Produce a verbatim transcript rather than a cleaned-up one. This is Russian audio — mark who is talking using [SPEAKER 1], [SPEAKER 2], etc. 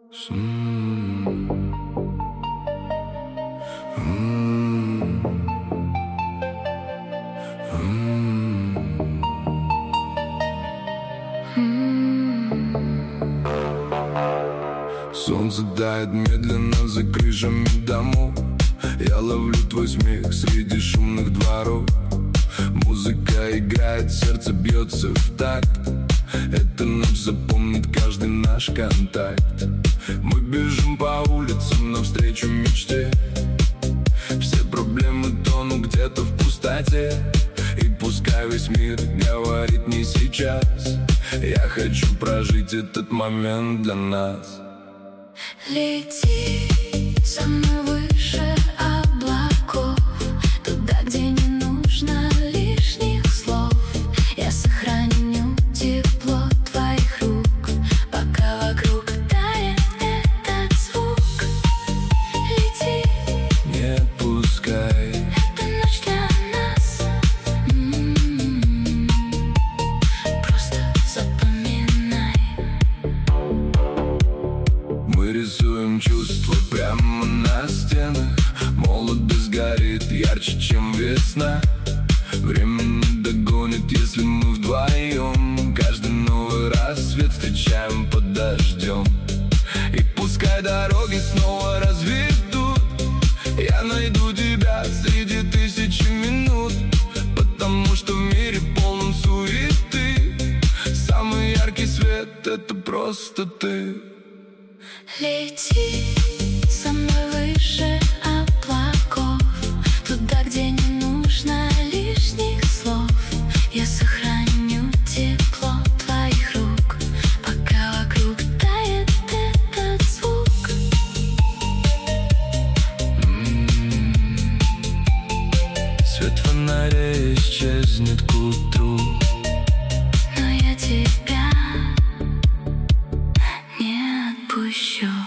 [SPEAKER 1] Солнце тает медленно за крышами домов. Я ловлю твой смех среди шумных дворов. Музыка играет, сердце бьется в такт. Эта ночь запомнит каждый наш контакт. Мы бежим по улицам навстречу мечте. Все проблемы тонут где-то в пустоте. И пускай весь мир говорит не сейчас, я хочу прожить этот момент для нас.
[SPEAKER 2] Лети со мной выше облаков, туда, где не нужно лишних слов. Я сохраню тепло твоих рук, пока вокруг тает этот звук. Лети,
[SPEAKER 1] не отпускай,
[SPEAKER 2] это ночь для нас. М-м-м. Просто запоминай.
[SPEAKER 1] Мы рисуем чувства прямо на стенах. Молодость горит ярче, чем весна. Время не догонит, если мы вдвоем. Каждый новый рассвет встречаем под дождем. И пускай дороги снова разведут, я найду тебя среди тысячи минут. Потому что в мире полном суеты самый яркий свет — это просто ты.
[SPEAKER 2] Лети со мной выше облаков, туда, где не нужно лишних слов. Я сохраню тепло твоих рук, пока вокруг тает этот звук.
[SPEAKER 1] М-м-м. Свет фонаря исчезнет к утру,
[SPEAKER 2] но я тебя не отпущу.